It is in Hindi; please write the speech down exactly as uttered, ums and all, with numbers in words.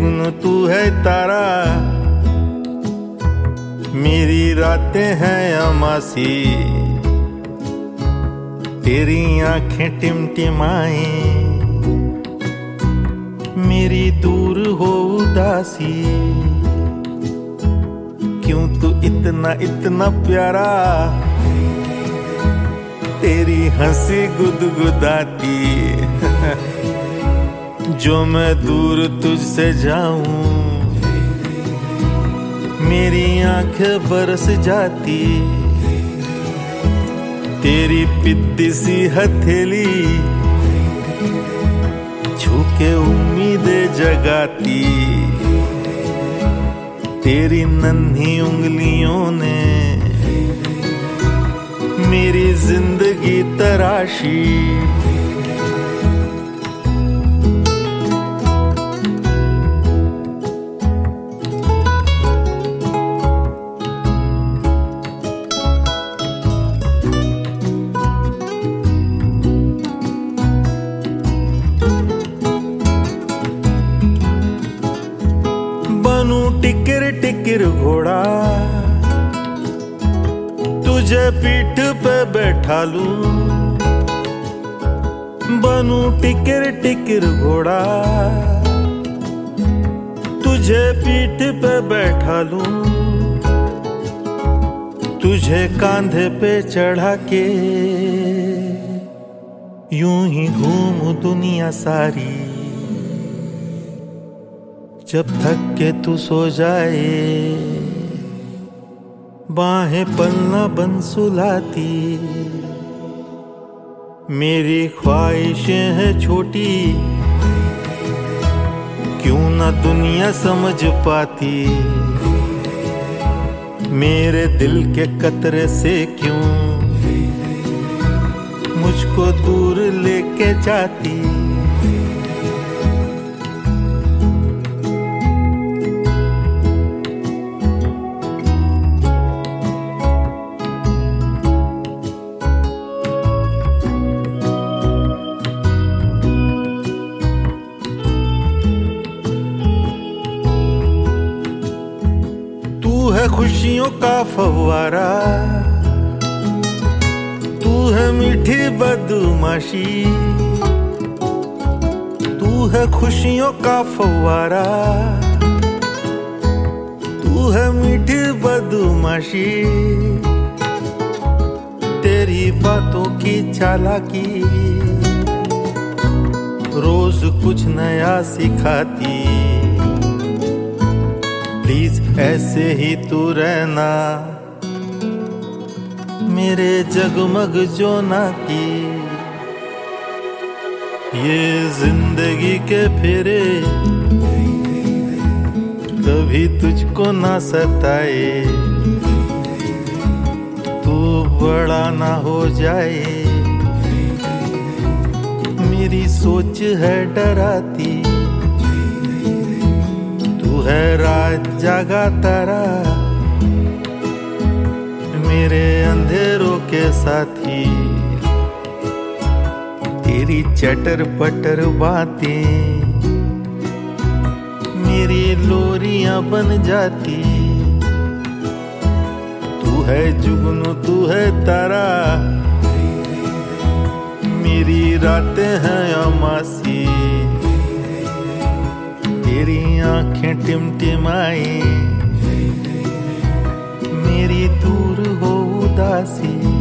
जुगनू तू है तारा, मेरी रातें हैं अमासी, तेरी आंखें टिमटिमाए, मेरी दूर हो उदासी। क्यों तू इतना इतना प्यारा, तेरी हंसी गुदगुदाती। जो मैं दूर तुझसे जाऊं, मेरी आंखें बरस जाती। तेरी पिद्दी सी हथेली छू के उम्मीदें जगाती। तेरी नन्ही उंगलियों ने मेरी जिंदगी तराशी। बनूं टिकर टिकर घोड़ा, तुझे पीठ पे बैठा लूं। बनूं टिकर टिकर घोड़ा, तुझे पीठ पे बैठा लूं। तुझे कांधे पे चढ़ा के यूं ही घूमूं दुनिया सारी। जब थक के तू सो जाए, बाहें पलना बन सुलाती। मेरी ख्वाहिशें हैं छोटी, क्यों ना दुनिया समझ पाती। मेरे दिल के कतरे से क्यों मुझको दूर लेके जाती। तू है खुशियों का फव्वारा, तू है मीठी बदमाशी। तू है खुशियों का फव्वारा, तू है मीठी बदमाशी। तेरी बातों की चालाकी रोज कुछ नया सिखाती। प्लीज ऐसे ही तू रहना, मेरे जगमग जोना की। ये जिंदगी के फेरे कभी तुझको ना सताए। तू बड़ा ना हो जाए, मेरी सोच है डराती। है रात जागा तारा, मेरे अंधेरों के साथी। तेरी चटर पटर बातें मेरी लोरियां बन जाती। तू है जुगनू तू है तारा, मेरी रातें हैं अमासी। तेरी आंखें टिमटिमाई, मेरी दूर हो उदासी।